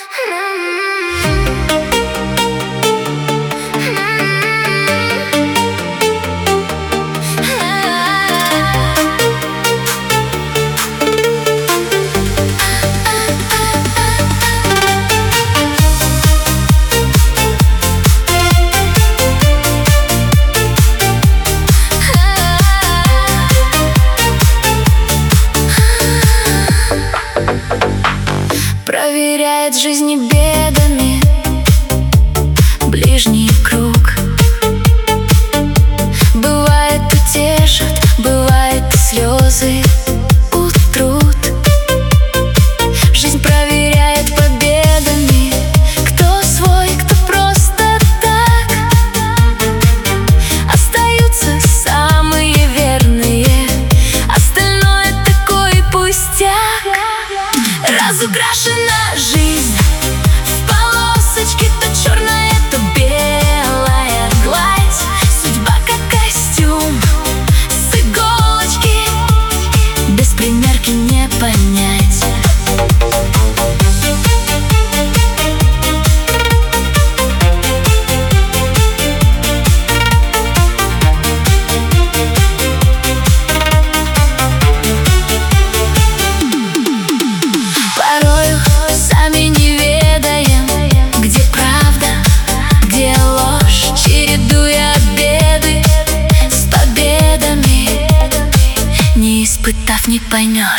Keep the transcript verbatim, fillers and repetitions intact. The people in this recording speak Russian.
Проверяет жизни бедами ближний круг. Бывает утешат, бывает и слезы утрут. Жизнь проверяет победами, кто свой, кто просто так. Остаются самые верные, остальное такой пустяк. Разукрашена жизнь в полосочки, то черная, то белая гладь. Судьба как костюм с иголочки, без примерки не понять. Испытав, не поймешь.